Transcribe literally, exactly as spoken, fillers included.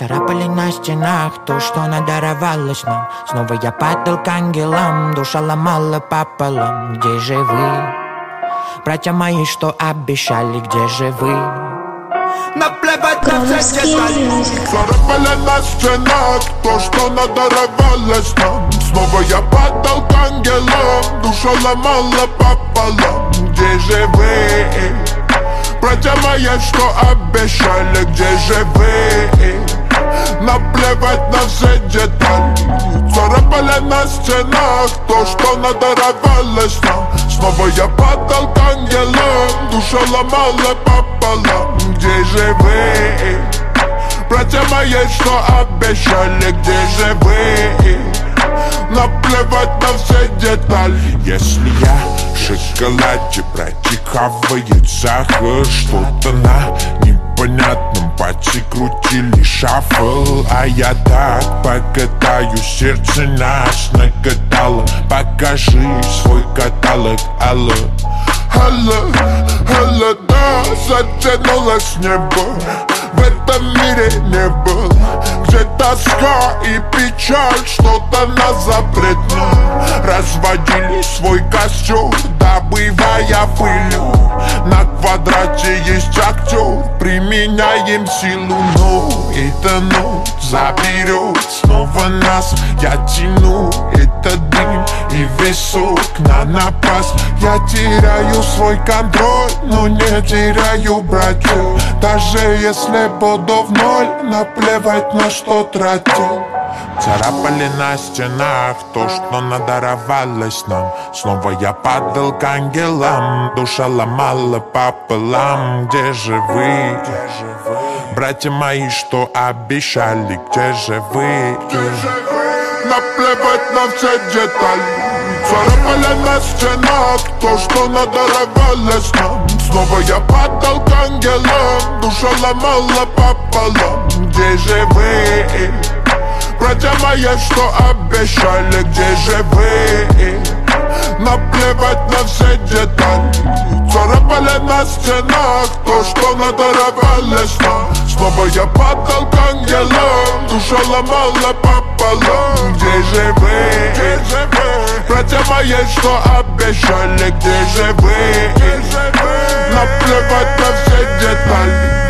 Царапали на стенах то, что надаровалось нам. Снова я падал к ангелам, душа ломала пополам. Где же вы, братья мои, что обещали, где же вы? Наплевать на все детали. Царапали на стенах то, что надаровалось нам. Снова я падал к ангелам, душа ломала пополам. Где же вы, братья мои, что обещали, где же вы? Наплевать на все детали. Царапали на стенах то, что надаровалось нам. Снова я падал к ангелам, душа ломала пополам. Где же вы, братья мои, что обещали, где же вы? Наплевать на все детали. Если я в шоколаде протекавает сахар, что-то на непонятном пальце крутили шафл. А я так покатаю, сердце нас нагадало. Покажи свой каталог, алло. Алло, алло, да, затянулось небо. В этом мире не было, где тоска и печаль, что-то нас запретно. Разводили свой костер, добывая пылью. На квадрате есть актер, применяем силу, но эта ночь заберет снова нас. Я тяну этот дым и висок на напас. Я теряю свой контроль, но не теряю братьев. Даже если буду в ноль, наплевать на что тратил. Царапали на стенах то, что надаровалось нам. Снова я падал к ангелам, душа ломала пополам. Где же вы, братья мои, что обещали, где же вы? Наплевать на все детали. Царапали на стенах то, что надаровалось нам. Снова я падал к ангелам, душа ломала пополам. Где же вы, братья мои, что обещали, где же вы? Наплевать на все детали. Царапали на стенах то, что надаровалось нам. Снова я падал к ангелам, душа ломала пополам. Где же вы, где же вы? Братья мои, что обещали, где же вы? Наплевать на все детали.